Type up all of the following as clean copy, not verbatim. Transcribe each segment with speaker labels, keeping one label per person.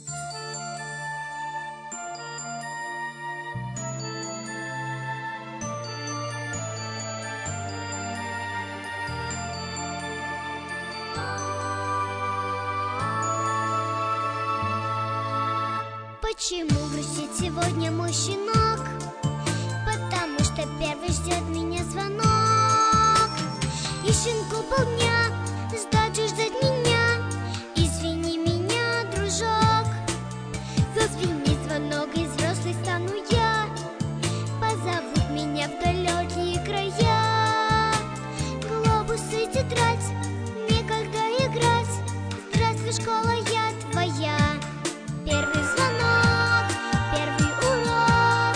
Speaker 1: Почему грустит сегодня мой щенок? Потому что первый ждет меня звонок. И щенку полдня ждать меня. Извини меня, дружок. Зазвенит звонок, и взрослый стану я. Позовут меня в далекие края. Глобусы, тетрадь, некогда играть. Здравствуй, школа, я твоя. Первый звонок, первый урок.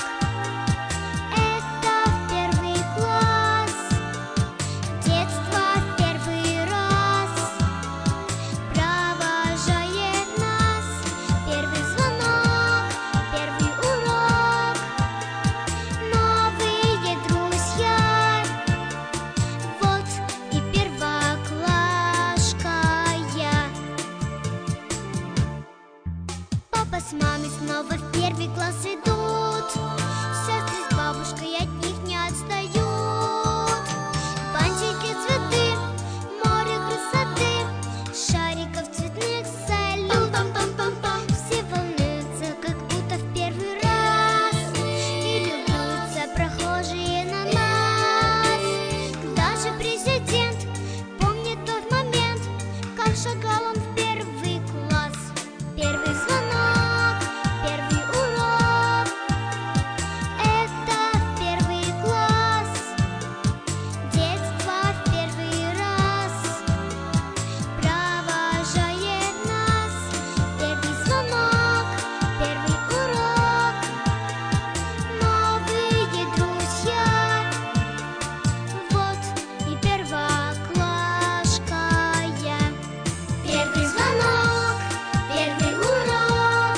Speaker 1: Это первый класс. Детство в первый раз провожает нас. Первый звонок, первый урок. Новые друзья. Вот и первоклашка я. Папа с мамой снова в первый класс идут. Сестры с бабушкой от них не отстают. Бантики, цветы, море красоты, шариков цветных салют. Все волнуются, как будто в первый раз, и любуются прохожие на нас. Даже президент помнит тот момент, как шагал он в первый класс. Первый звонок, первый урок. Это первый класс. Детство в первый раз провожает нас. Первый звонок, первый урок. Новые друзья. Вот и первоклашка я. Первый звонок, первый урок.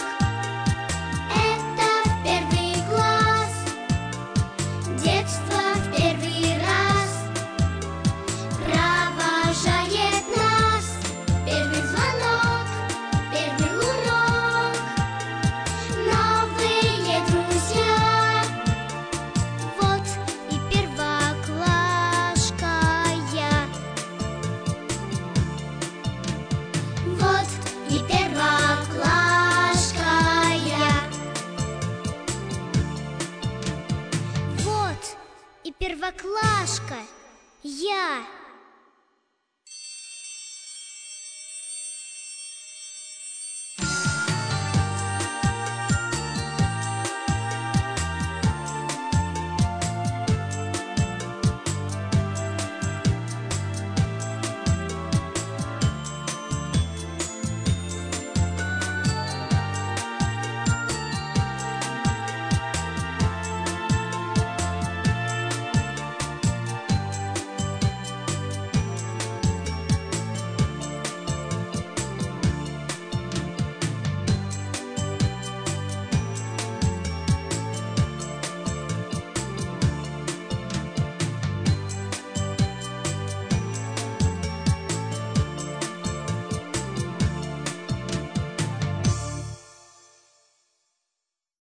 Speaker 1: Это первый класс. Детство в первый раз провожает нас. Первый звонок, первый урок. Новые друзья. Вот и первоклашка я. Вот и первоклашка я. Вот и первоклашка я.